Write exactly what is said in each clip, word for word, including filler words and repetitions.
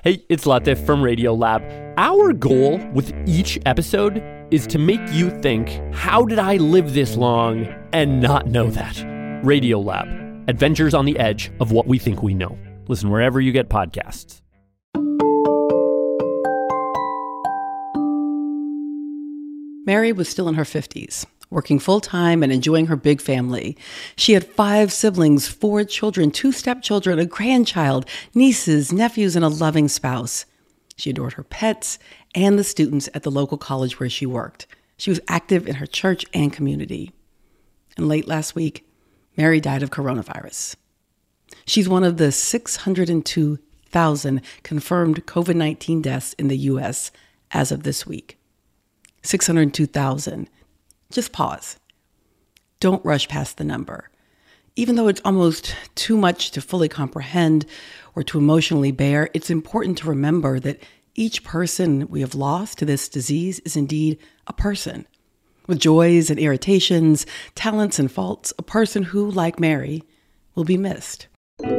Hey, it's Latif from Radiolab. Our goal with each episode is to make you think, how did I live this long and not know that? Radiolab, adventures on the edge of what we think we know. Listen wherever you get podcasts. Mary was still in her fifties, working full-time and enjoying her big family. She had five siblings, four children, two stepchildren, a grandchild, nieces, nephews, and a loving spouse. She adored her pets and the students at the local college where she worked. She was active in her church and community. And late last week, Mary died of coronavirus. She's one of the six hundred two thousand confirmed covid nineteen deaths in the U S as of this week. six hundred two thousand. Just pause. Don't rush past the number. Even though it's almost too much to fully comprehend or to emotionally bear, it's important to remember that each person we have lost to this disease is indeed a person, with joys and irritations, talents and faults, a person who, like Mary, will be missed.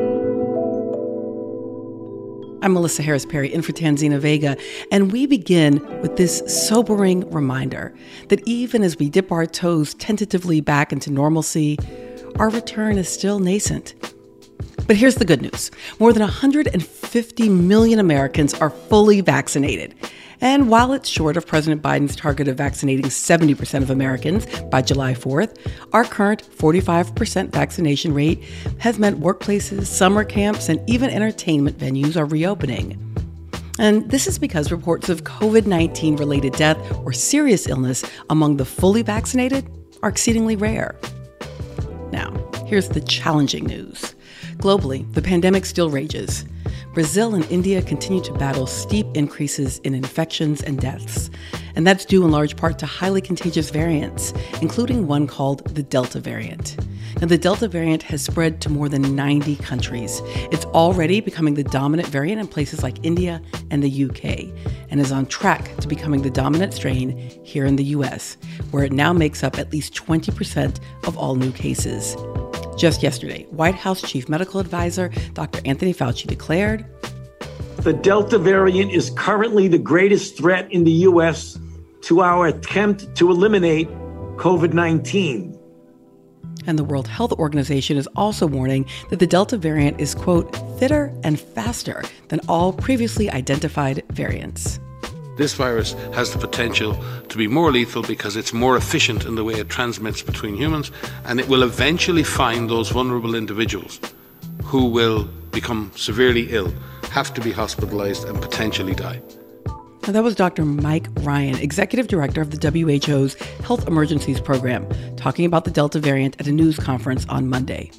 I'm Melissa Harris Perry, in for Tanzina Vega, and we begin with this sobering reminder that even as we dip our toes tentatively back into normalcy, our return is still nascent. But here's the good news. More than one hundred fifty million Americans are fully vaccinated. And while it's short of President Biden's target of vaccinating seventy percent of Americans by July fourth, our current forty-five percent vaccination rate has meant workplaces, summer camps, and even entertainment venues are reopening. And this is because reports of covid nineteen related death or serious illness among the fully vaccinated are exceedingly rare. Now, here's the challenging news. Globally, the pandemic still rages. Brazil and India continue to battle steep increases in infections and deaths. And that's due in large part to highly contagious variants, including one called the Delta variant. Now, the Delta variant has spread to more than ninety countries. It's already becoming the dominant variant in places like India and the U K, and is on track to becoming the dominant strain here in the U S, where it now makes up at least twenty percent of all new cases. Just yesterday, White House Chief Medical Advisor Doctor Anthony Fauci declared, "The Delta variant is currently the greatest threat in the U S to our attempt to eliminate covid nineteen. And the World Health Organization is also warning that the Delta variant is, quote, fitter and faster than all previously identified variants. This virus has the potential to be more lethal because it's more efficient in the way it transmits between humans, and it will eventually find those vulnerable individuals who will become severely ill, have to be hospitalized, and potentially die." Now, that was Doctor Mike Ryan, Executive Director of the W H O's Health Emergencies Program, talking about the Delta variant at a news conference on Monday.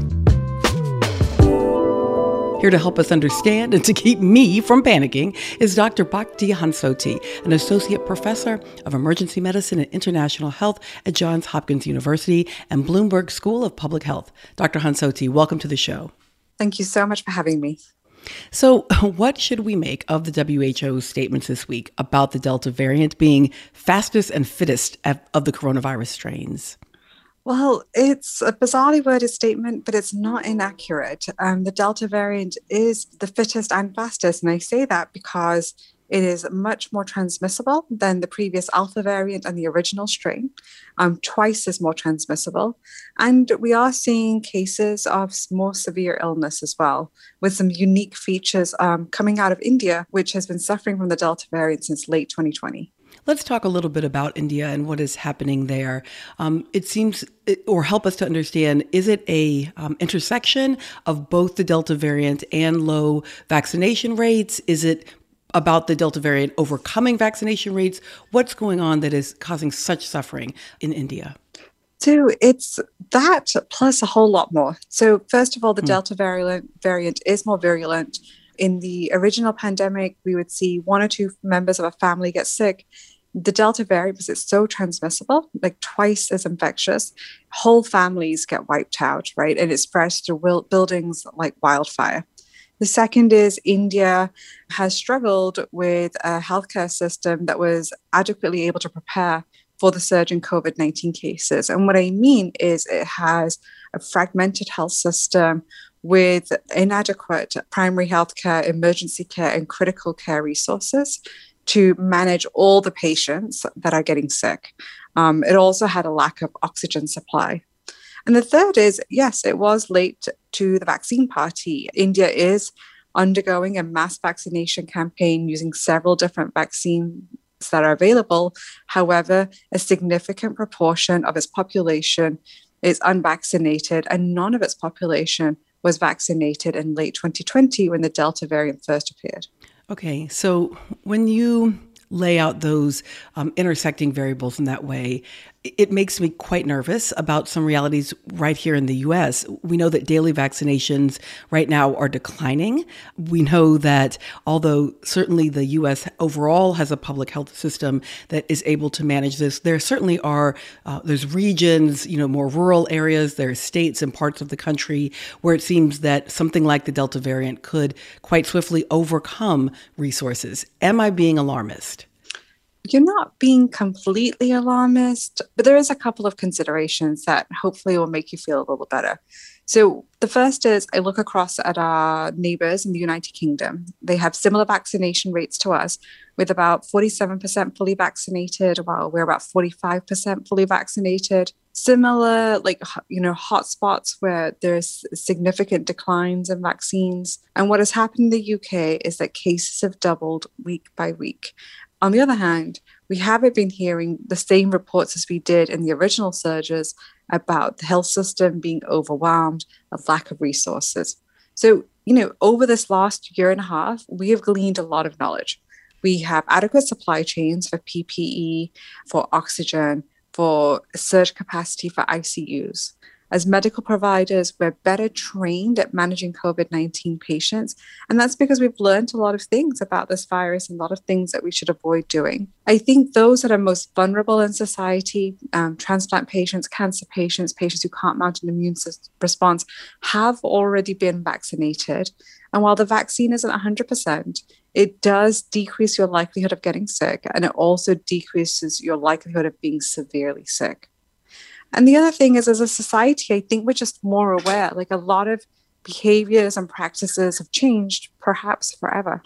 Here to help us understand and to keep me from panicking is Doctor Bhakti Hansoti, an Associate Professor of Emergency Medicine and International Health at Johns Hopkins University and Bloomberg School of Public Health. Doctor Hansoti, welcome to the show. Thank you so much for having me. So what should we make of the W H O's statements this week about the Delta variant being fastest and fittest of the coronavirus strains? Well, it's a bizarrely worded statement, but it's not inaccurate. Um, the Delta variant is the fittest and fastest, and I say that because it is much more transmissible than the previous Alpha variant and the original strain, um, twice as more transmissible. And we are seeing cases of more severe illness as well, with some unique features um, coming out of India, which has been suffering from the Delta variant since late twenty twenty. Let's talk a little bit about India and what is happening there. Um, it seems, or help us to understand, is it a um, intersection of both the Delta variant and low vaccination rates? Is it about the Delta variant overcoming vaccination rates? What's going on that is causing such suffering in India? So it's that plus a whole lot more. So first of all, the Hmm. Delta variant variant is more virulent. In the original pandemic, we would see one or two members of a family get sick. The Delta variant, because it's so transmissible, like twice as infectious, whole families get wiped out, right? And it spreads through wil- buildings like wildfire. The second is India has struggled with a healthcare system that was adequately able to prepare for the surge in covid nineteen cases. And what I mean is it has a fragmented health system with inadequate primary health care, emergency care, and critical care resources to manage all the patients that are getting sick. Um, it also had a lack of oxygen supply. And the third is, yes, it was late to the vaccine party. India is undergoing a mass vaccination campaign using several different vaccines that are available. However, a significant proportion of its population is unvaccinated, and none of its population was vaccinated in late twenty twenty when the Delta variant first appeared. Okay, so when you lay out those um, intersecting variables in that way, it makes me quite nervous about some realities right here in the U S. We know that daily vaccinations right now are declining. We know that although certainly the U S overall has a public health system that is able to manage this, there certainly are, uh, there's regions, you know, more rural areas, there are states and parts of the country where it seems that something like the Delta variant could quite swiftly overcome resources. Am I being alarmist? You're not being completely alarmist, but there is a couple of considerations that hopefully will make you feel a little better. So the first is I look across at our neighbors in the United Kingdom. They have similar vaccination rates to us, with about forty-seven percent fully vaccinated, while we're about forty-five percent fully vaccinated. Similar, like, you know, hotspots where there's significant declines in vaccines. And what has happened in the U K is that cases have doubled week by week. On the other hand, we haven't been hearing the same reports as we did in the original surges about the health system being overwhelmed, a lack of resources. So, you know, over this last year and a half, we have gleaned a lot of knowledge. We have adequate supply chains for P P E, for oxygen, for surge capacity for I C Us. As medical providers, we're better trained at managing COVID nineteen patients. And that's because we've learned a lot of things about this virus and a lot of things that we should avoid doing. I think those that are most vulnerable in society, um, transplant patients, cancer patients, patients who can't mount an immune response, have already been vaccinated. And while the vaccine isn't one hundred percent, it does decrease your likelihood of getting sick, and it also decreases your likelihood of being severely sick. And the other thing is, as a society, I think we're just more aware. Like, a lot of behaviors and practices have changed, perhaps forever.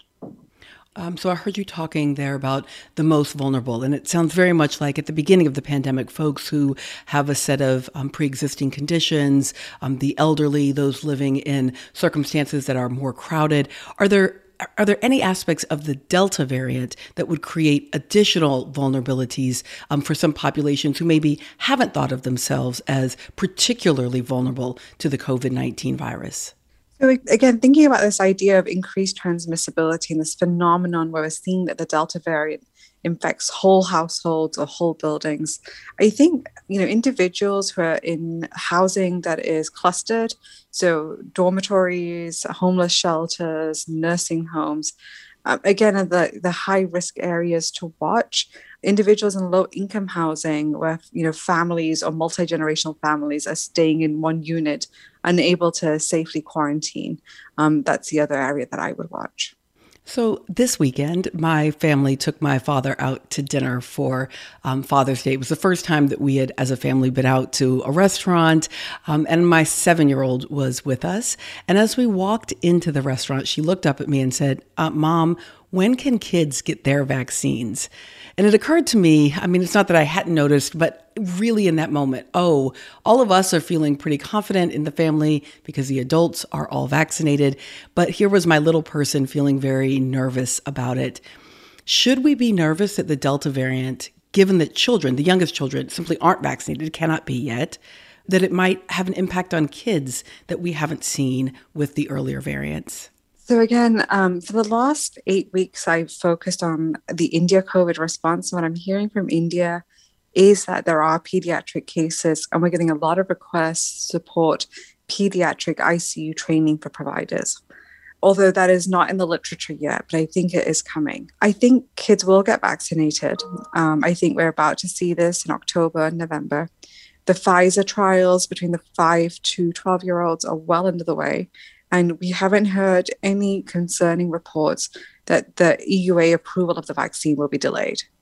Um, so I heard you talking there about the most vulnerable, and it sounds very much like at the beginning of the pandemic, folks who have a set of um, pre-existing conditions, um, the elderly, those living in circumstances that are more crowded. Are there Are there any aspects of the Delta variant that would create additional vulnerabilities um, for some populations who maybe haven't thought of themselves as particularly vulnerable to the COVID nineteen virus? So again, thinking about this idea of increased transmissibility and this phenomenon where we're seeing that the Delta variant infects whole households or whole buildings, I think, you know, individuals who are in housing that is clustered, so dormitories, homeless shelters, nursing homes, um, again, are the, the high risk areas to watch. Individuals in low income housing where, you know, families or multi-generational families are staying in one unit, unable to safely quarantine. Um, that's the other area that I would watch. So this weekend, my family took my father out to dinner for um, Father's Day. It was the first time that we had, as a family, been out to a restaurant, um, and my seven-year-old was with us. And as we walked into the restaurant, she looked up at me and said, uh, Mom, when can kids get their vaccines? And it occurred to me, I mean, it's not that I hadn't noticed, but really in that moment, oh, all of us are feeling pretty confident in the family because the adults are all vaccinated. But here was my little person feeling very nervous about it. Should we be nervous at the Delta variant, given that children, the youngest children, simply aren't vaccinated, cannot be yet, that it might have an impact on kids that we haven't seen with the earlier variants? So again, um, for the last eight weeks, I've focused on the India COVID response. What I'm hearing from India is that there are pediatric cases, and we're getting a lot of requests to support pediatric I C U training for providers. Although that is not in the literature yet, but I think it is coming. I think kids will get vaccinated. Um, I think we're about to see this in October and November. The Pfizer trials between the five to twelve-year-olds are well under the way. And we haven't heard any concerning reports that the E U A approval of the vaccine will be delayed.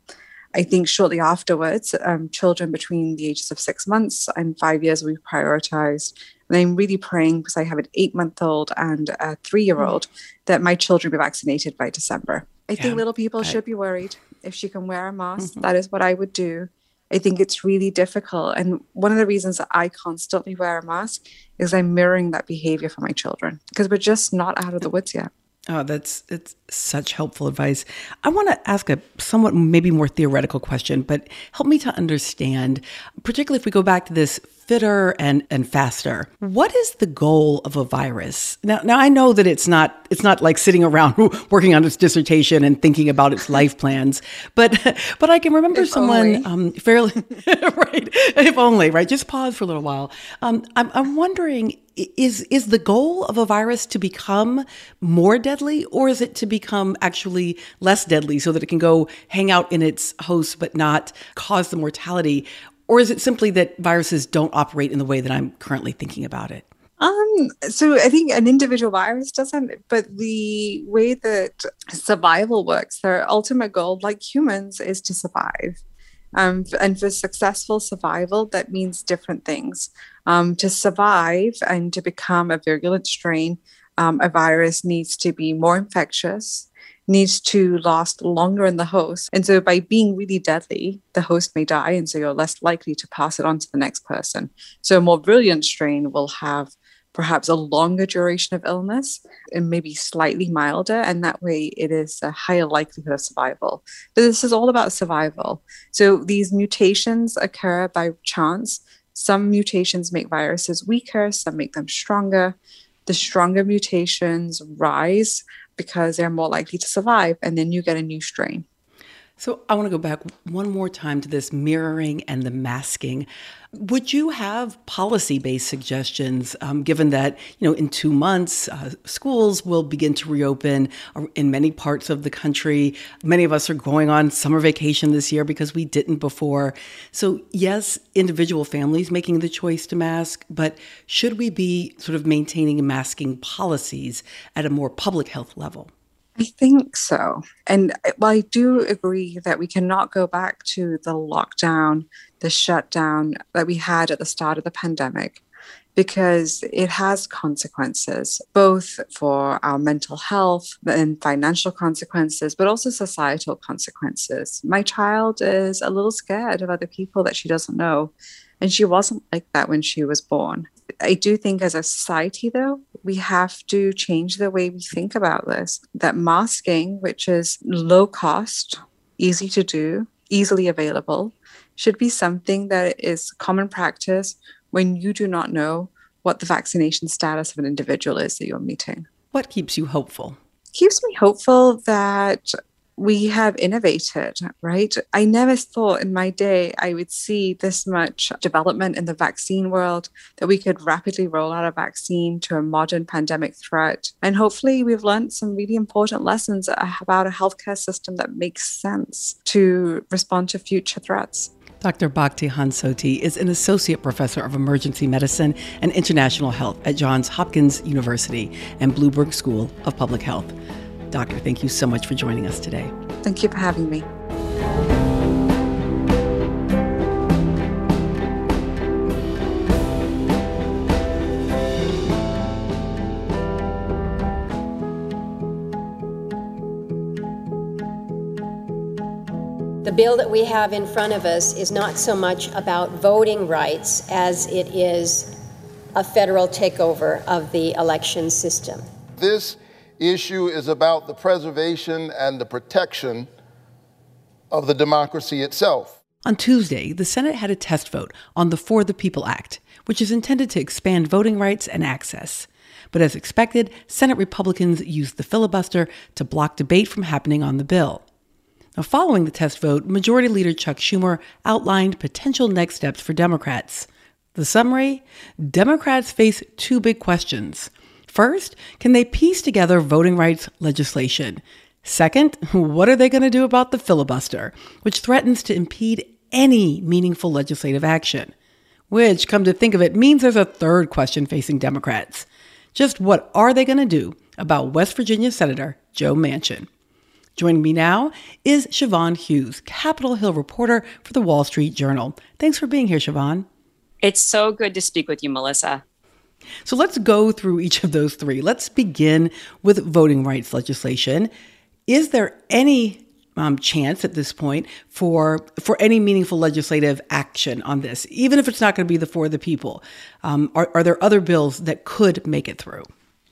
I think shortly afterwards, um, children between the ages of six months and five years we prioritized. And I'm really praying, because I have an eight-month-old and a three-year-old, mm. that my children be vaccinated by December. I yeah, think little people I... should be worried. If she can wear a mask, mm-hmm. that is what I would do. I think it's really difficult. And one of the reasons that I constantly wear a mask is I'm mirroring that behavior for my children, because we're just not out of the woods yet. Oh, that's it's such helpful advice. I want to ask a somewhat maybe more theoretical question, but help me to understand, particularly if we go back to this fitter and, and faster. What is the goal of a virus? Now, now I know that it's not it's not like sitting around working on its dissertation and thinking about its life plans, but but I can remember if someone um, fairly right. If only right. Just pause for a little while. Um, I'm I'm wondering. Is is the goal of a virus to become more deadly, or is it to become actually less deadly so that it can go hang out in its host but not cause the mortality? Or is it simply that viruses don't operate in the way that I'm currently thinking about it? Um, so I think an individual virus doesn't, but the way that survival works, their ultimate goal, like humans, is to survive. Um, and for successful survival, that means different things. Um, to survive and to become a virulent strain, um, a virus needs to be more infectious, needs to last longer in the host. And so by being really deadly, the host may die, and so you're less likely to pass it on to the next person. So a more virulent strain will have perhaps a longer duration of illness and maybe slightly milder, and that way it is a higher likelihood of survival. But this is all about survival. So these mutations occur by chance. Some mutations make viruses weaker, some make them stronger. The stronger mutations rise because they're more likely to survive, and then you get a new strain. So I want to go back one more time to this mirroring and the masking. Would you have policy-based suggestions, um, given that, you know, in two months, uh, schools will begin to reopen in many parts of the country? Many of us are going on summer vacation this year because we didn't before. So yes, individual families making the choice to mask, but should we be sort of maintaining masking policies at a more public health level? I think so. And while I do agree that we cannot go back to the lockdown, the shutdown that we had at the start of the pandemic, because it has consequences, both for our mental health and financial consequences, but also societal consequences. My child is a little scared of other people that she doesn't know, and she wasn't like that when she was born. I do think as a society, though, we have to change the way we think about this, that masking, which is low cost, easy to do, easily available, should be something that is common practice when you do not know what the vaccination status of an individual is that you're meeting. What keeps you hopeful? Keeps me hopeful that we have innovated, right? I never thought in my day I would see this much development in the vaccine world, that we could rapidly roll out a vaccine to a modern pandemic threat. And hopefully we've learned some really important lessons about a healthcare system that makes sense to respond to future threats. Doctor Bhakti Hansoti is an associate professor of emergency medicine and international health at Johns Hopkins University and Bloomberg School of Public Health. Doctor, thank you so much for joining us today. Thank you for having me. The bill that we have in front of us is not so much about voting rights as it is a federal takeover of the election system. This issue is about the preservation and the protection of the democracy itself. On Tuesday, the Senate had a test vote on the For the People Act, which is intended to expand voting rights and access. But as expected, Senate Republicans used the filibuster to block debate from happening on the bill. Now, following the test vote, Majority Leader Chuck Schumer outlined potential next steps for Democrats. The summary? Democrats face two big questions. First, can they piece together voting rights legislation? Second, what are they going to do about the filibuster, which threatens to impede any meaningful legislative action? Which, come to think of it, means there's a third question facing Democrats. Just what are they going to do about West Virginia Senator Joe Manchin? Joining me now is Siobhan Hughes, Capitol Hill reporter for the Wall Street Journal. Thanks for being here, Siobhan. It's so good to speak with you, Melissa. So let's go through each of those three. Let's begin with voting rights legislation. Is there any um, chance at this point for for any meaningful legislative action on this, even if it's not going to be the for the people? Um, are, are there other bills that could make it through?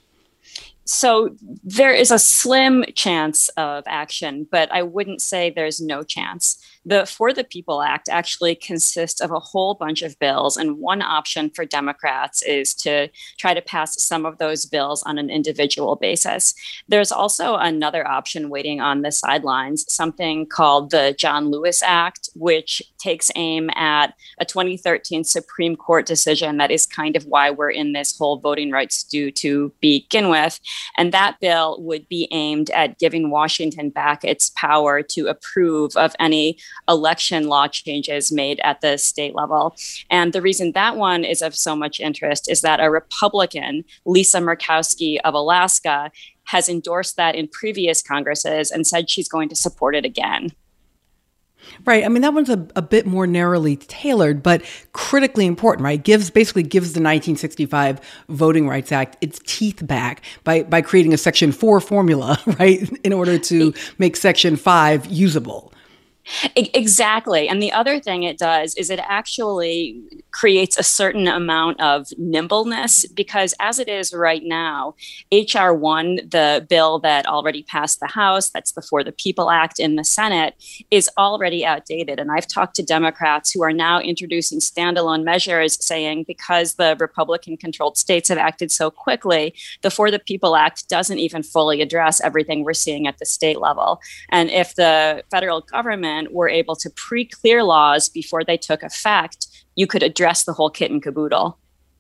So there is a slim chance of action, but I wouldn't say there's no chance. The For the People Act actually consists of a whole bunch of bills, and one option for Democrats is to try to pass some of those bills on an individual basis. There's also another option waiting on the sidelines, something called the John Lewis Act, which takes aim at a twenty thirteen Supreme Court decision that is kind of why we're in this whole voting rights stew to begin with. And that bill would be aimed at giving Washington back its power to approve of any election law changes made at the state level. And the reason that one is of so much interest is that a Republican, Lisa Murkowski of Alaska, has endorsed that in previous Congresses and said she's going to support it again. Right. I mean, that one's a, a bit more narrowly tailored, but critically important, right? Gives basically gives the nineteen sixty-five Voting Rights Act its teeth back by, by creating a Section four formula, right, in order to make Section five usable. Exactly. And the other thing it does is it actually creates a certain amount of nimbleness, because as it is right now, H R one, the bill that already passed the House, that's the For the People Act in the Senate, is already outdated. And I've talked to Democrats who are now introducing standalone measures saying because the Republican-controlled states have acted so quickly, the For the People Act doesn't even fully address everything we're seeing at the state level. And if the federal government were able to pre-clear laws before they took effect, you could address the whole kit and caboodle.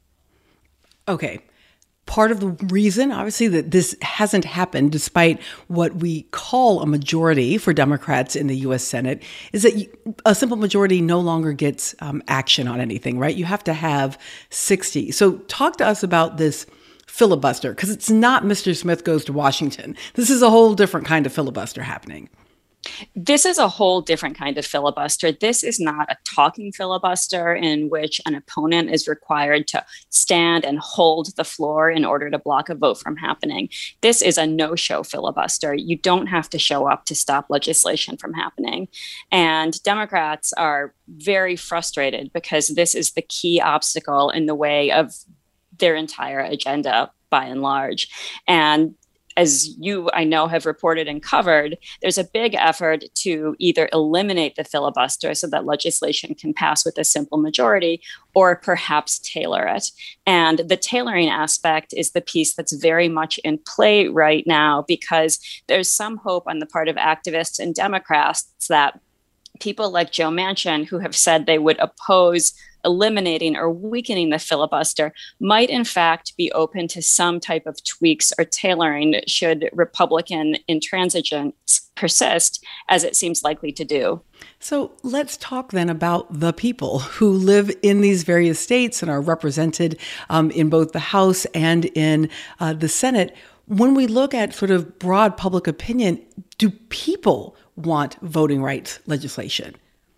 Okay. Part of the reason, obviously, that this hasn't happened, despite what we call a majority for Democrats in the U S Senate, is that a simple majority no longer gets um, action on anything, right? You have to have sixty. So talk to us about this filibuster, because it's not Mister Smith goes to Washington. This is a whole different kind of filibuster happening. This is a whole different kind of filibuster. This is not a talking filibuster in which an opponent is required to stand and hold the floor in order to block a vote from happening. This is a no-show filibuster. You don't have to show up to stop legislation from happening. And Democrats are very frustrated because this is the key obstacle in the way of their entire agenda, by and large. And as you, I know, have reported and covered, there's a big effort to either eliminate the filibuster so that legislation can pass with a simple majority, or perhaps tailor it. And the tailoring aspect is the piece that's very much in play right now, because there's some hope on the part of activists and Democrats that people like Joe Manchin, who have said they would oppose eliminating or weakening the filibuster, might in fact be open to some type of tweaks or tailoring should Republican intransigence persist, as it seems likely to do. So let's talk then about the people who live in these various states and are represented um, in both the House and in uh, the Senate. When we look at sort of broad public opinion, do people want voting rights legislation?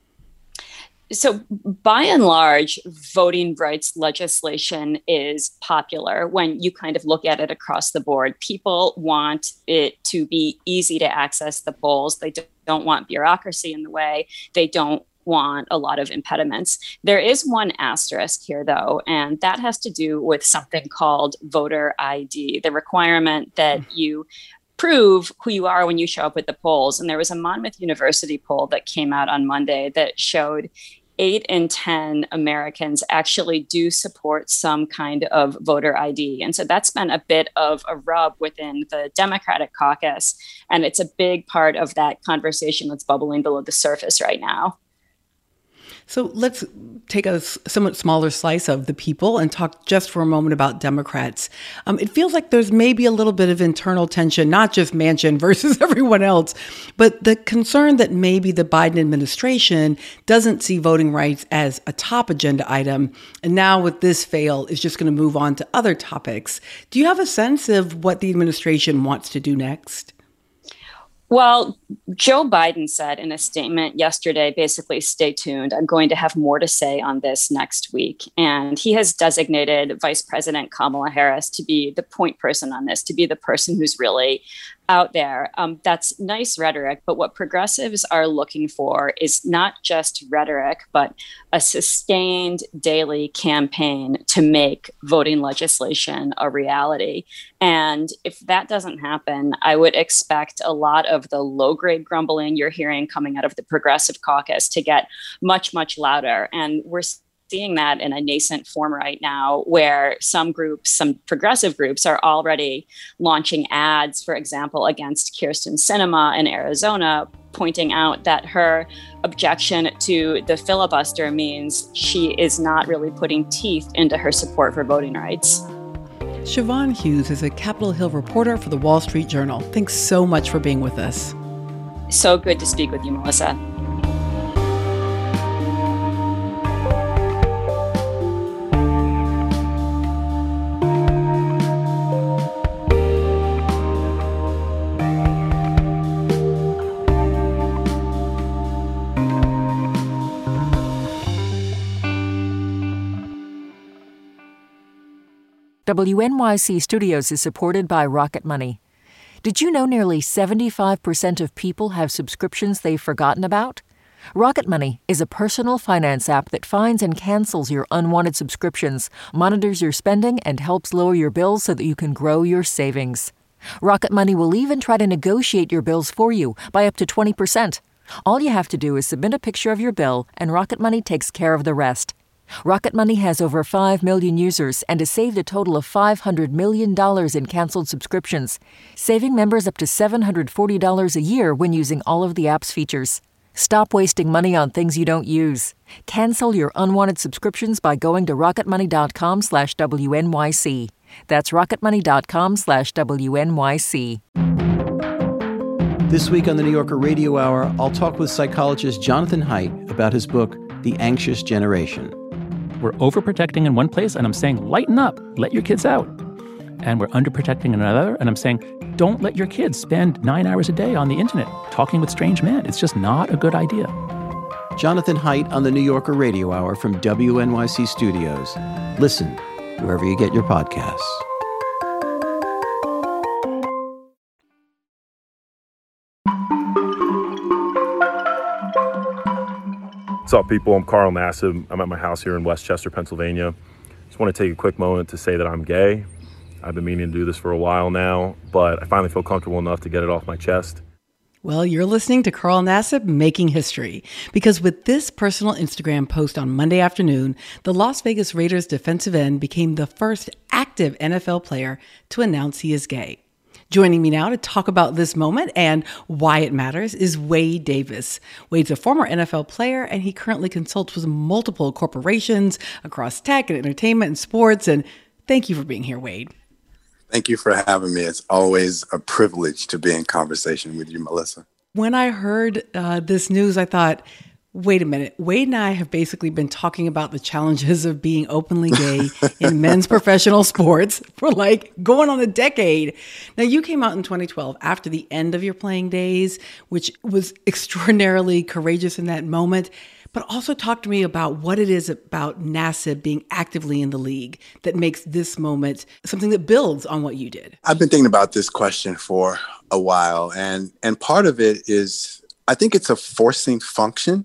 So by and large, voting rights legislation is popular when you kind of look at it across the board. People want it to be easy to access the polls. They don't want bureaucracy in the way. They don't want a lot of impediments. There is one asterisk here, though, and that has to do with something called voter I D, the requirement that you prove who you are when you show up at the polls. And there was a Monmouth University poll that came out on Monday that showed eight in ten Americans actually do support some kind of voter I D. And so that's been a bit of a rub within the Democratic caucus. And it's a big part of that conversation that's bubbling below the surface right now. So let's take a somewhat smaller slice of the people and talk just for a moment about Democrats. Um, it feels like there's maybe a little bit of internal tension, not just Manchin versus everyone else, but the concern that maybe the Biden administration doesn't see voting rights as a top agenda item. And now with this fail, is just going to move on to other topics. Do you have a sense of what the administration wants to do next? Well, Joe Biden said in a statement yesterday, basically, stay tuned. I'm going to have more to say on this next week. And he has designated Vice President Kamala Harris to be the point person on this, to be the person who's really out there. Um, that's nice rhetoric, but what progressives are looking for is not just rhetoric, but a sustained daily campaign to make voting legislation a reality. And if that doesn't happen, I would expect a lot of the low-grade grumbling you're hearing coming out of the Progressive Caucus to get much, much louder. And we're seeing that in a nascent form right now, where some groups, some progressive groups, are already launching ads, for example, against Kyrsten Sinema in Arizona, pointing out that her objection to the filibuster means she is not really putting teeth into her support for voting rights. Siobhan Hughes is a Capitol Hill reporter for the Wall Street Journal. Thanks so much for being with us. So good to speak with you, Melissa. W N Y C Studios is supported by Rocket Money. Did you know nearly seventy-five percent of people have subscriptions they've forgotten about? Rocket Money is a personal finance app that finds and cancels your unwanted subscriptions, monitors your spending, and helps lower your bills so that you can grow your savings. Rocket Money will even try to negotiate your bills for you by up to twenty percent. All you have to do is submit a picture of your bill, and Rocket Money takes care of the rest. Rocket Money has over five million users and has saved a total of five hundred million dollars in canceled subscriptions, saving members up to seven hundred forty dollars a year when using all of the app's features. Stop wasting money on things you don't use. Cancel your unwanted subscriptions by going to rocketmoney.com slash WNYC. That's rocketmoney.com slash WNYC. This week on the New Yorker Radio Hour, I'll talk with psychologist Jonathan Haidt about his book, The Anxious Generation. We're overprotecting in one place, and I'm saying, lighten up, let your kids out. And we're underprotecting in another, and I'm saying, don't let your kids spend nine hours a day on the internet talking with strange men. It's just not a good idea. Jonathan Haidt on the New Yorker Radio Hour from W N Y C Studios. Listen wherever you get your podcasts. What's up, people? I'm Carl Nassib. I'm at my house here in Westchester, Pennsylvania. Just want to take a quick moment to say that I'm gay. I've been meaning to do this for a while now, but I finally feel comfortable enough to get it off my chest. Well, you're listening to Carl Nassib making history, because with this personal Instagram post on Monday afternoon, the Las Vegas Raiders defensive end became the first active N F L player to announce he is gay. Joining me now to talk about this moment and why it matters is Wade Davis. Wade's a former N F L player, and he currently consults with multiple corporations across tech and entertainment and sports. And thank you for being here, Wade. Thank you for having me. It's always a privilege to be in conversation with you, Melissa. When I heard uh, this news, I thought, wait a minute. Wade and I have basically been talking about the challenges of being openly gay in men's professional sports for like going on a decade. Now, you came out in twenty twelve after the end of your playing days, which was extraordinarily courageous in that moment. But also talk to me about what it is about Nassib being actively in the league that makes this moment something that builds on what you did. I've been thinking about this question for a while, and and part of it is, I think it's a forcing function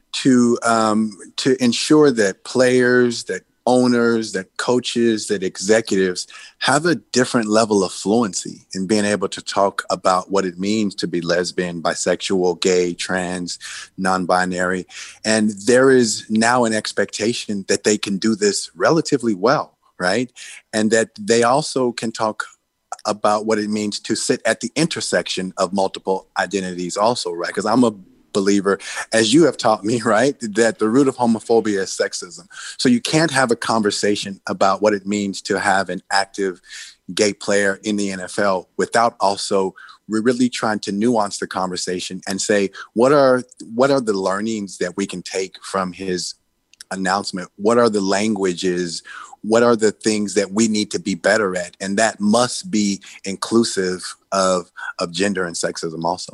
to um, to ensure that players, that owners, that coaches, that executives have a different level of fluency in being able to talk about what it means to be lesbian, bisexual, gay, trans, non-binary. And there is now an expectation that they can do this relatively well, right? And that they also can talk about what it means to sit at the intersection of multiple identities also, right? Because I'm a believer, as you have taught me, right, that the root of homophobia is sexism. So you can't have a conversation about what it means to have an active gay player in the N F L without also really trying to nuance the conversation and say, what are what are the learnings that we can take from his announcement? What are the languages? What are the things that we need to be better at? And that must be inclusive of, of gender and sexism also.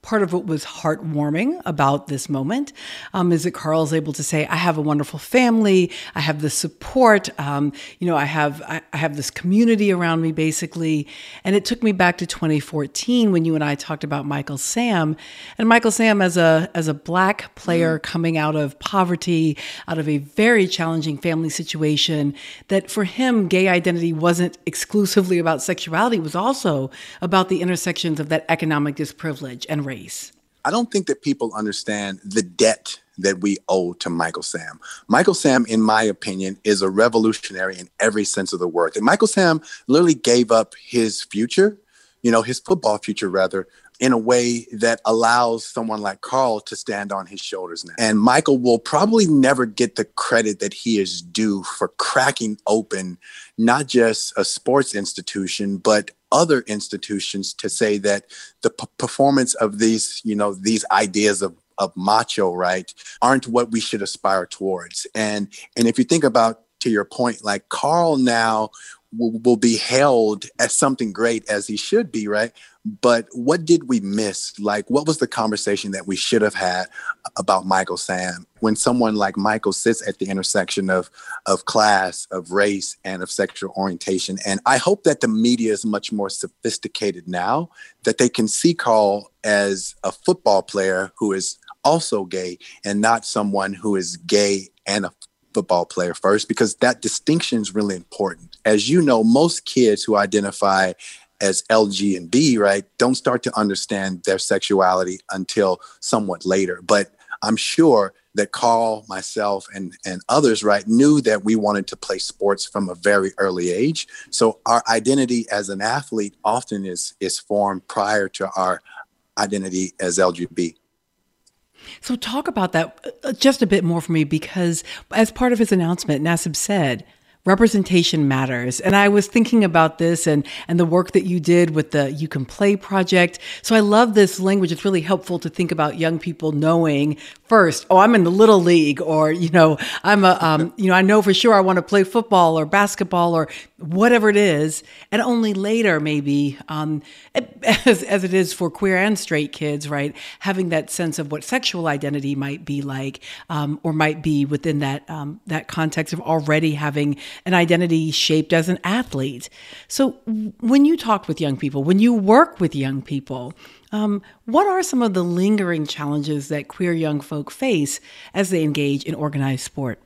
part of what was heartwarming about this moment um, is that Carl's able to say, I have a wonderful family. I have the support. Um, you know, I have I, I have this community around me, basically. And it took me back to twenty fourteen when you and I talked about Michael Sam. And Michael Sam, as a as a Black player coming out of poverty, out of a very challenging family situation, that for him, gay identity wasn't exclusively about sexuality. It was also about the intersections of that economic disprivilege and race. I don't think that people understand the debt that we owe to Michael Sam. Michael Sam, in my opinion, is a revolutionary in every sense of the word. And Michael Sam literally gave up his future, you know, his football future rather, in a way that allows someone like Carl to stand on his shoulders now. And Michael will probably never get the credit that he is due for cracking open not just a sports institution, but other institutions to say that the p- performance of these, you know, these ideas of of macho, right, aren't what we should aspire towards. And and if you think about, to your point, like Carl now will, will be held as something great, as he should be, right? But what did we miss? Like, what was the conversation that we should have had about Michael Sam when someone like Michael sits at the intersection of, of class, of race, and of sexual orientation? And I hope that the media is much more sophisticated now, that they can see Carl as a football player who is also gay and not someone who is gay and a football player first, because that distinction is really important. As you know, most kids who identify as L G and B, right, don't start to understand their sexuality until somewhat later. But I'm sure that Carl, myself, and, and others, right, knew that we wanted to play sports from a very early age. So our identity as an athlete often is, is formed prior to our identity as L G B. So talk about that just a bit more for me, because as part of his announcement, Nassib said, representation matters. And I was thinking about this and, and the work that you did with the You Can Play project. So I love this language. It's really helpful to think about young people knowing first, oh, I'm in the little league, or, you know, I'm a, um, you know, I know for sure I want to play football or basketball or whatever it is. And only later, maybe, um, as, as it is for queer and straight kids, right, having that sense of what sexual identity might be like, um, or might be within that, um, that context of already having an identity shaped as an athlete. So when you talk with young people, when you work with young people, um, what are some of the lingering challenges that queer young folk face as they engage in organized sport?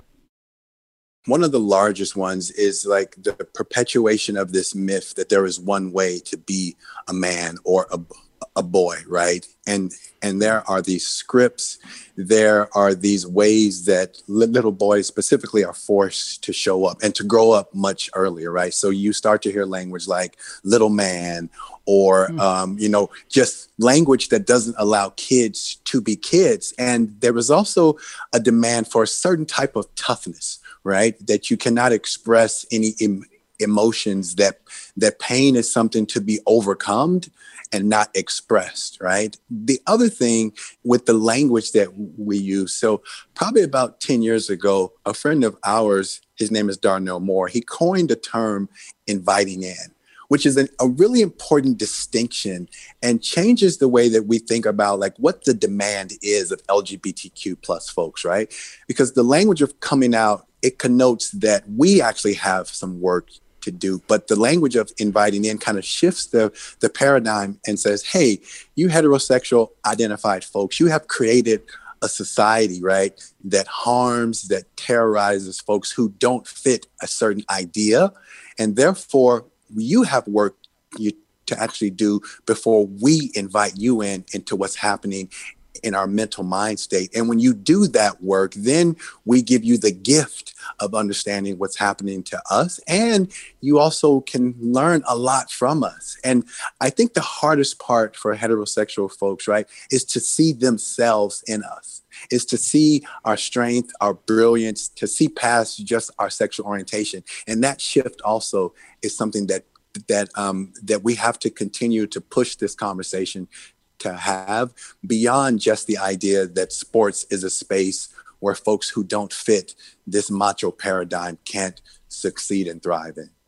One of the largest ones is like the perpetuation of this myth that there is one way to be a man or a, a boy, right? And and there are these scripts, there are these ways that little boys specifically are forced to show up and to grow up much earlier, right? So you start to hear language like little man, or, mm. um, you know, just language that doesn't allow kids to be kids. And there is also a demand for a certain type of toughness, right? That you cannot express any em- emotions, that that pain is something to be overcome and not expressed, right? The other thing with the language that we use, so probably about ten years ago, a friend of ours, his name is Darnell Moore, he coined the term inviting in, which is an, a really important distinction and changes the way that we think about like what the demand is of L G B T Q plus folks, right? Because the language of coming out, it connotes that we actually have some work to do, but the language of inviting in kind of shifts the, the paradigm and says, hey, you heterosexual identified folks, you have created a society, right, that harms, that terrorizes folks who don't fit a certain idea. And therefore, you have work you, to actually do before we invite you in into what's happening in our mental mind state. And when you do that work, then we give you the gift of understanding what's happening to us. And you also can learn a lot from us. And I think the hardest part for heterosexual folks, right, is to see themselves in us, is to see our strength, our brilliance, to see past just our sexual orientation. And that shift also is something that that um, that we have to continue to push this conversation to have beyond just the idea that sports is a space where folks who don't fit this macho paradigm can't succeed and thrive in.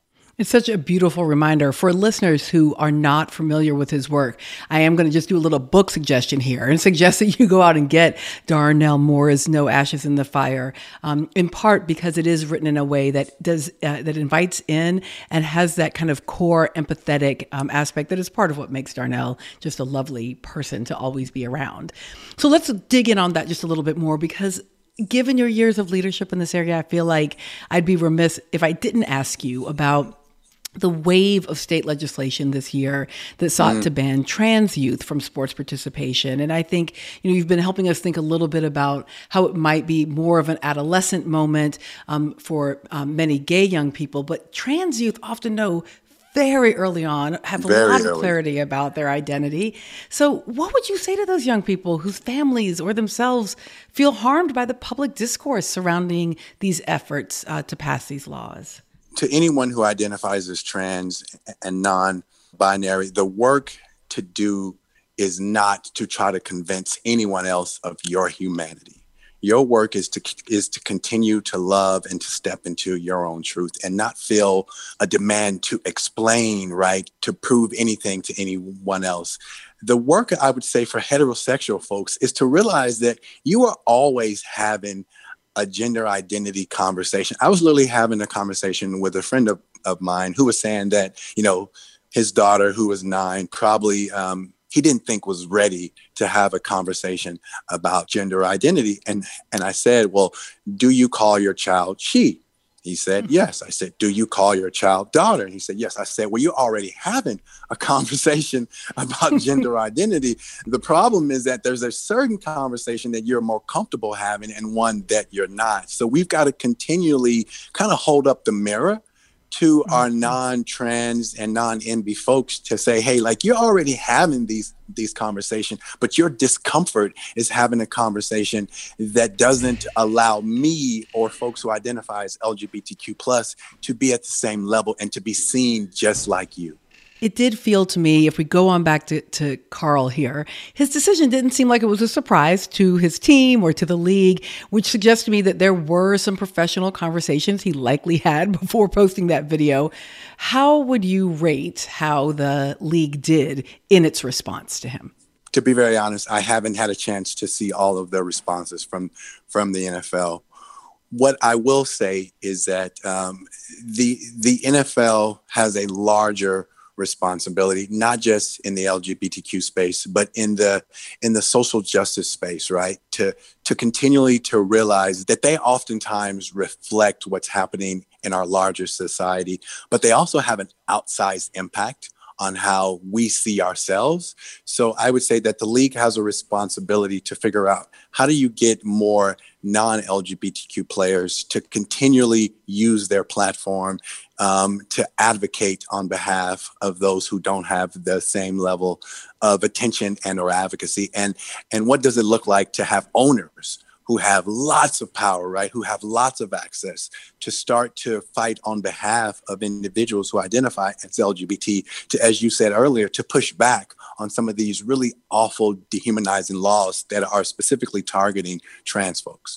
It's such a beautiful reminder for listeners who are not familiar with his work. I am going to just do a little book suggestion here and suggest that you go out and get Darnell Moore's No Ashes in the Fire, um, in part because it is written in a way that does uh, that invites in and has that kind of core empathetic um, aspect that is part of what makes Darnell just a lovely person to always be around. So let's dig in on that just a little bit more, because given your years of leadership in this area, I feel like I'd be remiss if I didn't ask you about the wave of state legislation this year that sought mm. to ban trans youth from sports participation. And I think, you know, you've been helping us think a little bit about how it might be more of an adolescent moment um, for um, many gay young people, but trans youth often know very early on, have a very lot early. of clarity about their identity. So what would you say to those young people whose families or themselves feel harmed by the public discourse surrounding these efforts uh, to pass these laws? To anyone who identifies as trans and non-binary, the work to do is not to try to convince anyone else of your humanity. Your work is to is to continue to love and to step into your own truth and not feel a demand to explain, right, to prove anything to anyone else. The work, I would say, for heterosexual folks is to realize that you are always having a gender identity conversation. I was literally having a conversation with a friend of, of mine who was saying that, you know, his daughter, who was nine, probably um, he didn't think was ready to have a conversation about gender identity. And, and I said, well, do you call your child she? He said, yes. I said, do you call your child daughter? And he said, yes. I said, well, you're already having a conversation about gender identity. The problem is that there's a certain conversation that you're more comfortable having and one that you're not. So we've got to continually kind of hold up the mirror to our non-trans and non-N B folks to say, hey, like, you're already having these these conversations, but your discomfort is having a conversation that doesn't allow me or folks who identify as L G B T Q plus to be at the same level and to be seen just like you. It did feel to me, if we go on back to, to Carl here, his decision didn't seem like it was a surprise to his team or to the league, which suggests to me that there were some professional conversations he likely had before posting that video. How would you rate how the league did in its response to him? To be very honest, I haven't had a chance to see all of the responses from, from the N F L. What I will say is that um, the the N F L has a larger responsibility, not just in the L G B T Q space, but in the in the social justice space, right? To to continually to realize that they oftentimes reflect what's happening in our larger society, but they also have an outsized impact on how we see ourselves. So I would say that the league has a responsibility to figure out, how do you get more non-L G B T Q players to continually use their platform um, to advocate on behalf of those who don't have the same level of attention and or advocacy? And, and what does it look like to have owners who have lots of power, right, who have lots of access to start to fight on behalf of individuals who identify as L G B T, to, as you said earlier, to push back on some of these really awful, dehumanizing laws that are specifically targeting trans folks.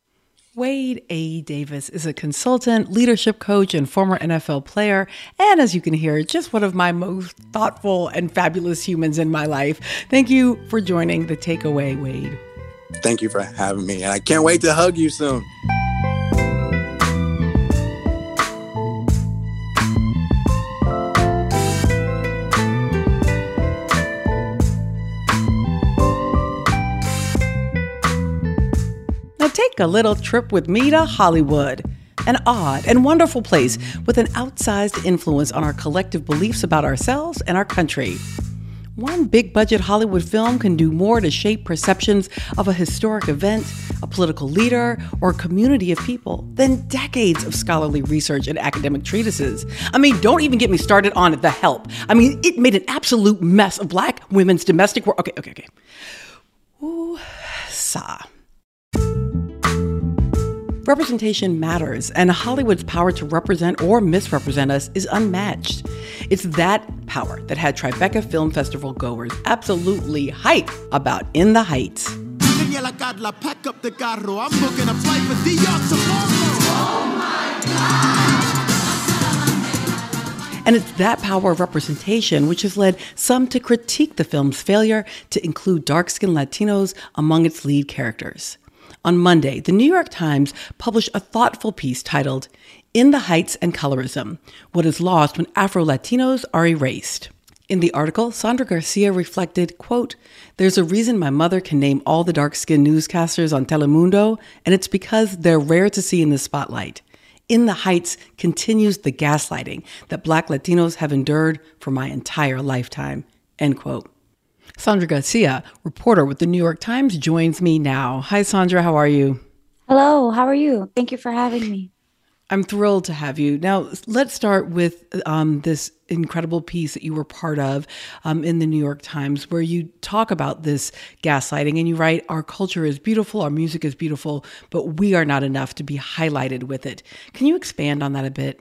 Wade A. Davis is a consultant, leadership coach, and former N F L player. And as you can hear, just one of my most thoughtful and fabulous humans in my life. Thank you for joining The Takeaway, Wade. Thank you for having me. And I can't wait to hug you soon. Now take a little trip with me to Hollywood, an odd and wonderful place with an outsized influence on our collective beliefs about ourselves and our country. One big-budget Hollywood film can do more to shape perceptions of a historic event, a political leader, or a community of people than decades of scholarly research and academic treatises. I mean, don't even get me started on The Help. I mean, it made an absolute mess of Black women's domestic work. Okay, okay, okay. Ooh, sa. Representation matters, and Hollywood's power to represent or misrepresent us is unmatched. It's that power that had Tribeca Film Festival goers absolutely hype about In the Heights. Pack up the carro. I'm booking a flight for New York tomorrow. Oh my God. And it's that power of representation which has led some to critique the film's failure to include dark-skinned Latinos among its lead characters. On Monday, the New York Times published a thoughtful piece titled, "In the Heights and Colorism: What is Lost When Afro-Latinos Are Erased." In the article, Sandra Garcia reflected, quote, "There's a reason my mother can name all the dark-skinned newscasters on Telemundo, and it's because they're rare to see in the spotlight. In the Heights continues the gaslighting that Black Latinos have endured for my entire lifetime," end quote. Sandra Garcia, reporter with the New York Times, joins me now. Hi, Sandra. How are you? Hello. How are you? Thank you for having me. I'm thrilled to have you. Now, let's start with um, this incredible piece that you were part of um, in the New York Times, where you talk about this gaslighting and you write, "Our culture is beautiful, our music is beautiful, but we are not enough to be highlighted with it." Can you expand on that a bit?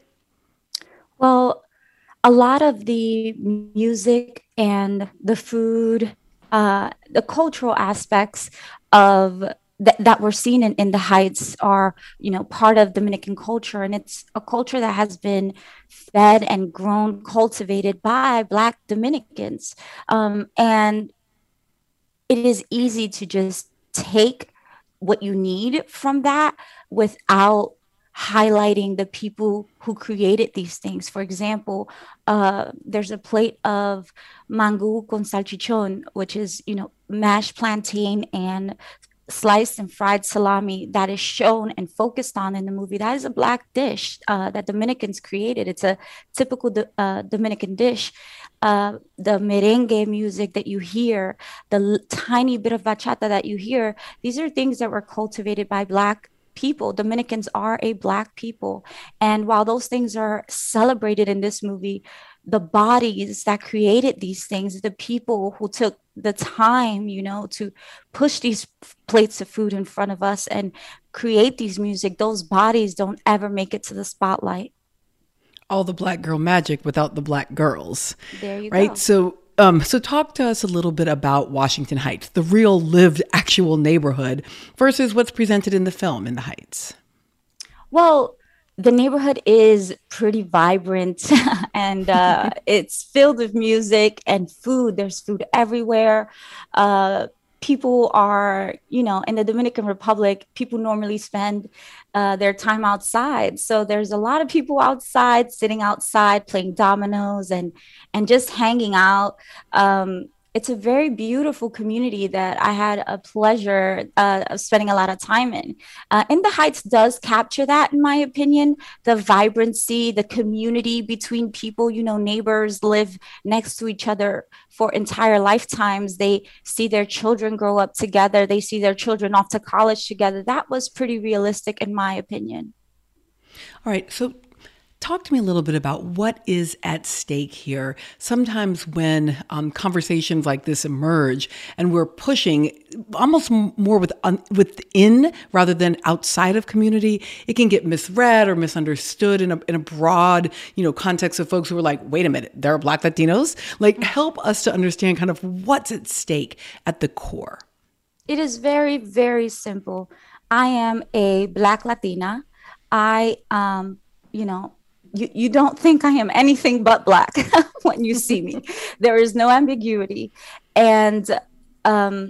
Well, a lot of the music and the food, uh, the cultural aspects of That, that we're seeing in, in the Heights are, you know, part of Dominican culture. And it's a culture that has been fed and grown, cultivated by Black Dominicans. Um, and it is easy to just take what you need from that without highlighting the people who created these things. For example, uh, there's a plate of mango con salchichon, which is, you know, mashed plantain and sliced and fried salami that is shown and focused on in the movie. That is a Black dish uh, that Dominicans created. It's a typical uh, Dominican dish. Uh, the merengue music that you hear, the l- tiny bit of bachata that you hear, these are things that were cultivated by Black people. Dominicans are a Black people. And while those things are celebrated in this movie, the bodies that created these things, the people who took the time, you know, to push these plates of food in front of us and create these music, those bodies don't ever make it to the spotlight. All the Black girl magic without the Black girls. There you right? go. So, um, so talk to us a little bit about Washington Heights, the real lived actual neighborhood versus what's presented in the film in the Heights. Well, the neighborhood is pretty vibrant and uh, it's filled with music and food. There's food everywhere. Uh, people are, you know, in the Dominican Republic, people normally spend uh, their time outside. So there's a lot of people outside, sitting outside, playing dominoes and and just hanging out. Um, It's a very beautiful community that I had a pleasure uh, of spending a lot of time in. Uh, In the Heights does capture that, in my opinion, the vibrancy, the community between people. You know, neighbors live next to each other for entire lifetimes. They see their children grow up together. They see their children off to college together. That was pretty realistic, in my opinion. All right. So talk to me a little bit about what is at stake here. Sometimes when um, conversations like this emerge and we're pushing almost more with, um, within rather than outside of community, it can get misread or misunderstood in a, in a broad, you know, context of folks who are like, wait a minute, there are Black Latinos? Like, help us to understand kind of what's at stake at the core. It is very, very simple. I am a Black Latina. I, um, you know, You, you don't think I am anything but Black when you see me. There is no ambiguity. And um,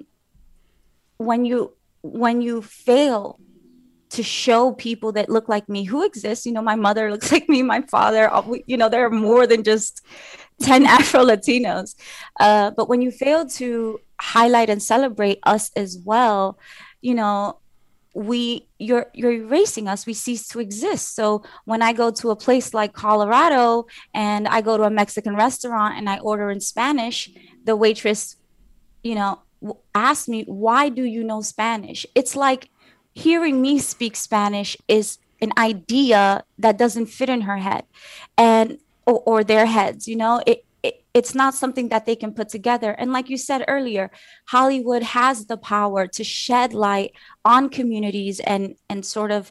when you when you fail to show people that look like me who exist, you know, my mother looks like me, my father, you know, there are more than just ten Afro-Latinos. Uh, but when you fail to highlight and celebrate us as well, you know, we you're you're erasing us. We cease to exist. So when I go to a place like Colorado and I go to a Mexican restaurant and I order in Spanish, the waitress, you know, asks me, why do you know Spanish? It's like hearing me speak Spanish is an idea that doesn't fit in her head and or, or their heads, you know. It It's not something that they can put together. And like you said earlier, Hollywood has the power to shed light on communities and, and sort of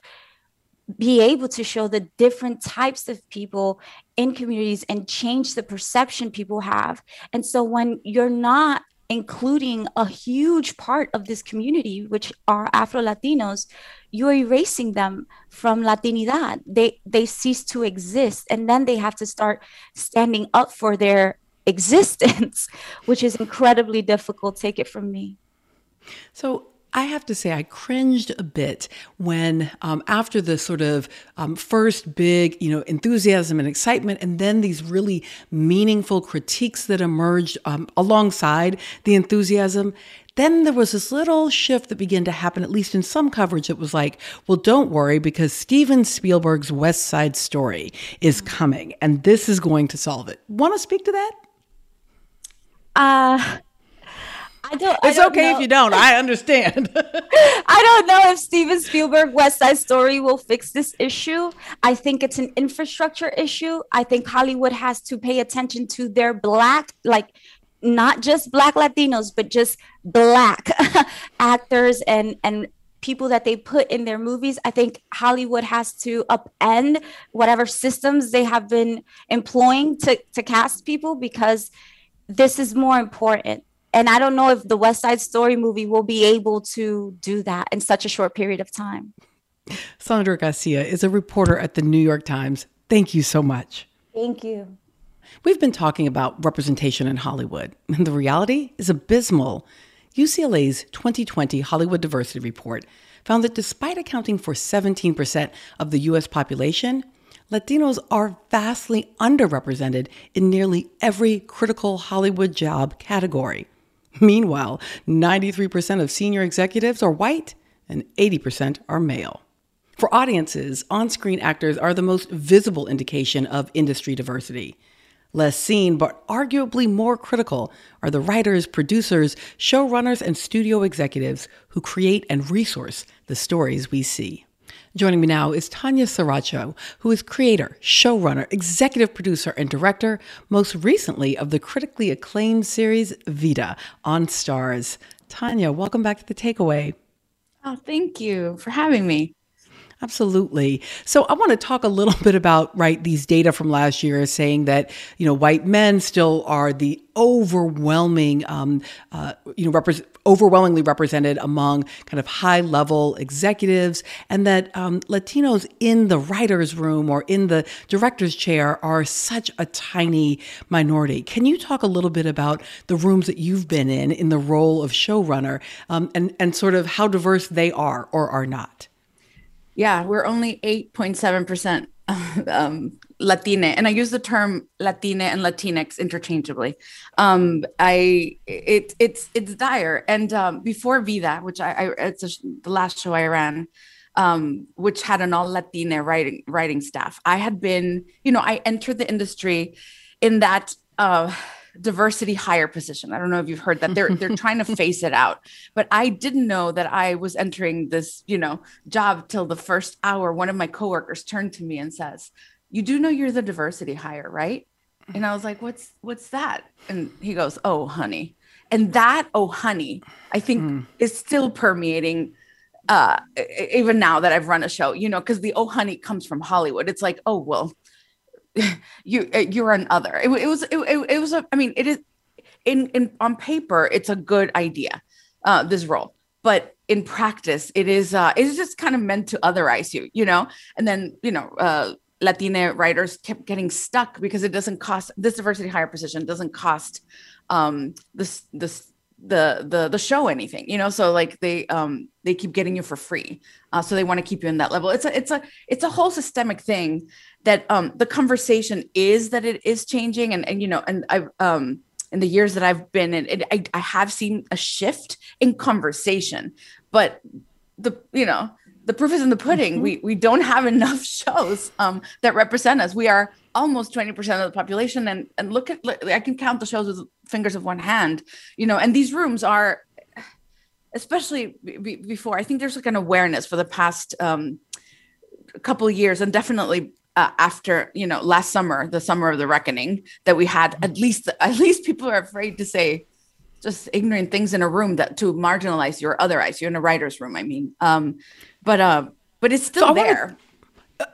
be able to show the different types of people in communities and change the perception people have. And so when you're not including a huge part of this community, which are Afro-Latinos, you're erasing them from Latinidad. They they cease to exist, and then they have to start standing up for their existence, which is incredibly difficult. Take it from me. So I have to say, I cringed a bit when, um, after the sort of um, first big, you know, enthusiasm and excitement, and then these really meaningful critiques that emerged um, alongside the enthusiasm, then there was this little shift that began to happen, at least in some coverage. It was like, well, don't worry, because Steven Spielberg's West Side Story is coming, and this is going to solve it. Want to speak to that? Uh... I don't, it's I don't okay know. if you don't. I understand. I don't know if Steven Spielberg West Side Story will fix this issue. I think it's an infrastructure issue. I think Hollywood has to pay attention to their Black, like not just Black Latinos, but just Black actors and, and people that they put in their movies. I think Hollywood has to upend whatever systems they have been employing to, to cast people, because this is more important. And I don't know if the West Side Story movie will be able to do that in such a short period of time. Sandra Garcia is a reporter at the New York Times. Thank you so much. Thank you. We've been talking about representation in Hollywood, and the reality is abysmal. U C L A's twenty twenty Hollywood Diversity Report found that despite accounting for seventeen percent of the U S population, Latinos are vastly underrepresented in nearly every critical Hollywood job category. Meanwhile, ninety-three percent of senior executives are white and eighty percent are male. For audiences, on-screen actors are the most visible indication of industry diversity. Less seen, but arguably more critical, are the writers, producers, showrunners, and studio executives who create and resource the stories we see. Joining me now is Tanya Saracho, who is creator, showrunner, executive producer, and director, most recently of the critically acclaimed series Vida on Starz. Tanya, welcome back to The Takeaway. Oh, thank you for having me. Absolutely. So I want to talk a little bit about, right, these data from last year saying that, you know, white men still are the overwhelming, um, uh, you know, repre- overwhelmingly represented among kind of high level executives, and that um, Latinos in the writer's room or in the director's chair are such a tiny minority. Can you talk a little bit about the rooms that you've been in, in the role of showrunner, um, and, and sort of how diverse they are or are not? Yeah, we're only eight point seven percent um, Latina, and I use the term Latina and Latinx interchangeably. Um, I it it's it's dire. And um, before Vida, which I, I it's a, the last show I ran, um, which had an all Latina writing writing staff, I had been, you know, I entered the industry in that uh, diversity hire position. I don't know if you've heard that. They're they're trying to phase it out. But I didn't know that I was entering this, you know, job till the first hour. One of my coworkers turned to me and says, "You do know you're the diversity hire, right?" And I was like, "What's what's that?" And he goes, "Oh, honey." And that, "oh, honey," I think mm. is still permeating uh, even now that I've run a show, you know, because the "oh, honey" comes from Hollywood. It's like, oh, well, you you're an other. It, it was it, it was a I mean it is in in on paper it's a good idea, uh this role, but in practice it is uh it's just kind of meant to otherize you, you know. And then, you know, uh Latina writers kept getting stuck because it doesn't cost, this diversity hire position doesn't cost um this this the the the show anything, you know. So like they um they keep getting you for free, uh so they want to keep you in that level. It's a it's a it's a whole systemic thing that um the conversation is that it is changing, and and you know, and I've um in the years that I've been in it, I, I have seen a shift in conversation, but the you know the proof is in the pudding. Mm-hmm. We we don't have enough shows um that represent us. We are almost twenty percent of the population, and and look at I can count the shows with fingers of one hand, you know. And these rooms are, especially b- before, I think there's like an awareness for the past um couple of years, and definitely uh, after, you know, last summer, the summer of the reckoning, that we had at least at least people are afraid to say just ignorant things in a room that to marginalize you or otherize you in a writer's room. I mean, um, but uh, but it's still so there. Wanna, uh,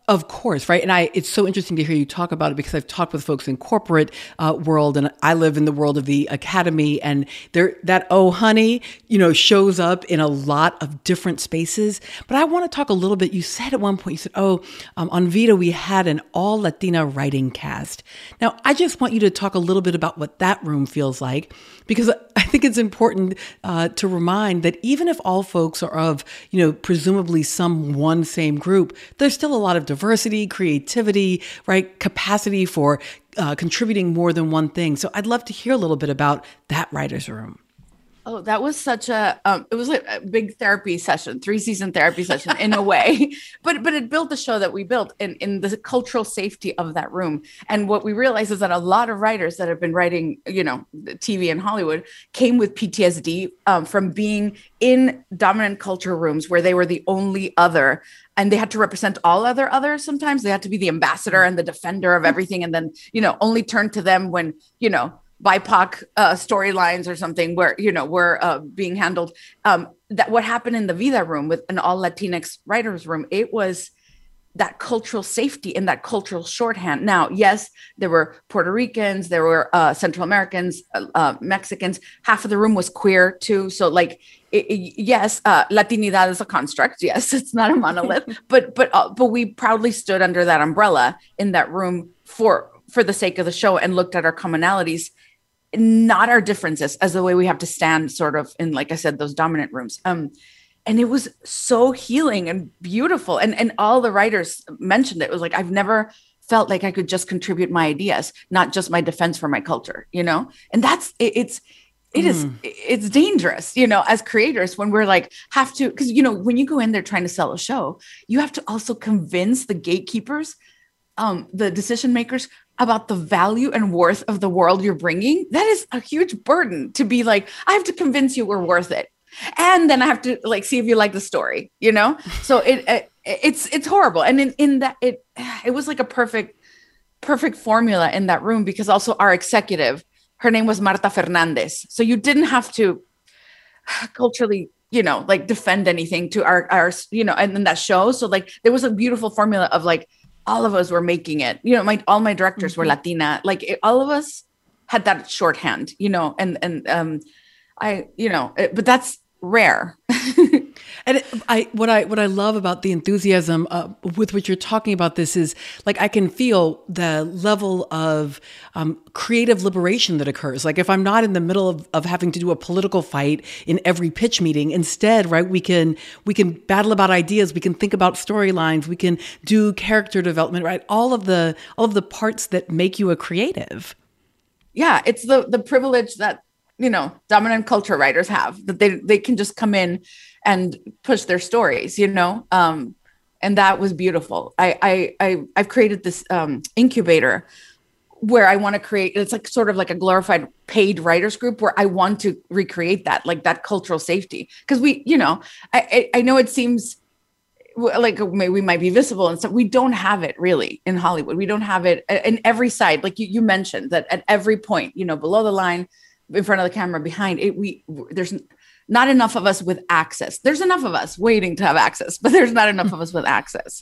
Of course, right? And I, it's so interesting to hear you talk about it because I've talked with folks in corporate uh, world, and I live in the world of the academy, and there that oh honey, you know, shows up in a lot of different spaces. But I want to talk a little bit. You said at one point, you said, "Oh, um, on Vida we had an all Latina writing cast." Now, I just want you to talk a little bit about what that room feels like, because I think it's important uh, to remind that even if all folks are of, you know, presumably some one same group, there's still a lot of diversity, creativity, right? Capacity for uh, contributing more than one thing. So I'd love to hear a little bit about that writer's room. Oh, that was such a, um, it was like a big therapy session, three season therapy session in a way, but, but it built the show that we built in, in the cultural safety of that room. And what we realized is that a lot of writers that have been writing, you know, T V in Hollywood came with P T S D um, from being in dominant culture rooms where they were the only other, and they had to represent all other others. Sometimes they had to be the ambassador and the defender of everything. And then, you know, only turn to them when, you know, B I P O C uh, storylines or something where, you know, were uh, being handled. Um, that what happened in the Vida room with an all Latinx writers room, it was that cultural safety and that cultural shorthand. Now, yes, there were Puerto Ricans, there were uh, Central Americans, uh, uh, Mexicans. Half of the room was queer too. So like, it, it, yes, uh, Latinidad is a construct. Yes, it's not a monolith, but but uh, but we proudly stood under that umbrella in that room for for the sake of the show and looked at our commonalities, not our differences, as the way we have to stand sort of in, like I said, those dominant rooms. Um, and it was so healing and beautiful. And, and all the writers mentioned it. It was like, I've never felt like I could just contribute my ideas, not just my defense for my culture, you know? And that's, it, it's, it mm. is, it's dangerous, you know, as creators, when we're like, have to, because, you know, when you go in there trying to sell a show, you have to also convince the gatekeepers, um, the decision makers, about the value and worth of the world you're bringing. That is a huge burden to be like, I have to convince you we're worth it. And then I have to like, see if you like the story, you know? So it, it it's, it's horrible. And in, in that, it, it was like a perfect, perfect formula in that room, because also our executive, her name was Marta Fernandez. So you didn't have to culturally, you know, like defend anything to our, our, you know, and then that show. So like, there was a beautiful formula of like, all of us were making it, you know, my, all my directors mm-hmm. were Latina, like it, all of us had that shorthand, you know, and, and, um, I, you know, it, but that's rare. And it, I, what I, what I love about the enthusiasm uh, with which you're talking about this is like, I can feel the level of um, creative liberation that occurs. Like if I'm not in the middle of, of having to do a political fight in every pitch meeting, instead, right, we can, we can battle about ideas. We can think about storylines. We can do character development, right? All of the, all of the parts that make you a creative. Yeah. It's the, the privilege that, you know, dominant culture writers have, that they, they can just come in and push their stories, you know? Um, and that was beautiful. I, I, I, I've created this um, incubator where I want to create, it's like sort of like a glorified paid writers group where I want to recreate that, like that cultural safety. Cause we, you know, I, I know it seems like maybe we might be visible and stuff. We don't have it really in Hollywood. We don't have it in every side. Like you, you mentioned that at every point, you know, below the line, in front of the camera, behind it, we, there's not enough of us with access. There's enough of us waiting to have access, but there's not enough of us with access.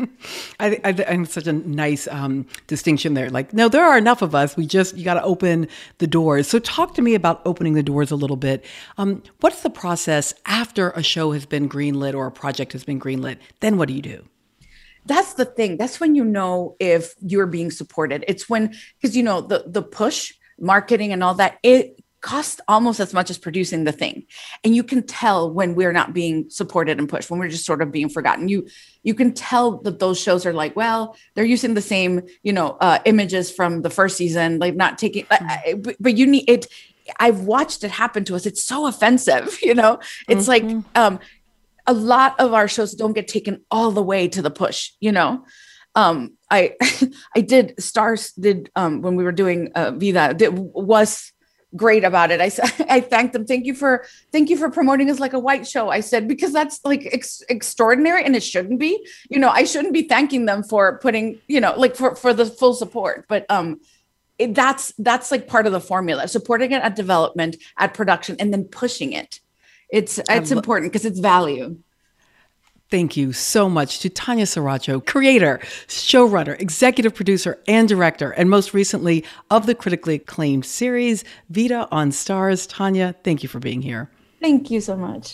I, I, I'm such a nice um, distinction there. Like, no, there are enough of us. We just, you got to open the doors. So talk to me about opening the doors a little bit. Um, what's the process after a show has been greenlit or a project has been greenlit? Then what do you do? That's the thing. That's when you know if you're being supported. It's when, because, you know, the the push, marketing and all that, it costs almost as much as producing the thing. And you can tell when we're not being supported and pushed, when we're just sort of being forgotten. You you can tell that those shows are like, well, they're using the same, you know, uh, images from the first season, like not taking, mm-hmm. uh, but, but you need it. I've watched it happen to us. It's so offensive, you know, it's mm-hmm. like um, a lot of our shows don't get taken all the way to the push, you know. Um, I I did Stars did um, when we were doing uh, Vida it was great about it. I I thanked them. Thank you for thank you for promoting us like a white show. I said, because that's like ex- extraordinary and it shouldn't be. You know, I shouldn't be thanking them for putting, you know, like for, for the full support. But um, it, that's that's like part of the formula. Supporting it at development, at production, and then pushing it. It's it's lo- important because it's value. Thank you so much to Tanya Saracho, creator, showrunner, executive producer, and director, and most recently of the critically acclaimed series, Vida on Starz. Tanya, thank you for being here. Thank you so much.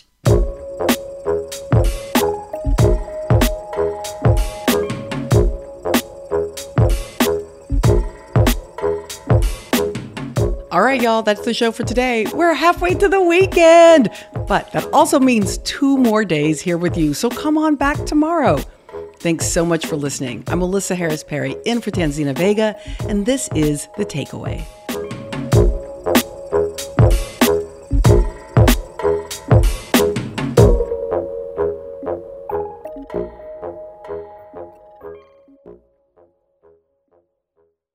All right, y'all, that's the show for today. We're halfway to the weekend, but that also means two more days here with you. So come on back tomorrow. Thanks so much for listening. I'm Melissa Harris Perry in for Tanzina Vega, and this is The Takeaway.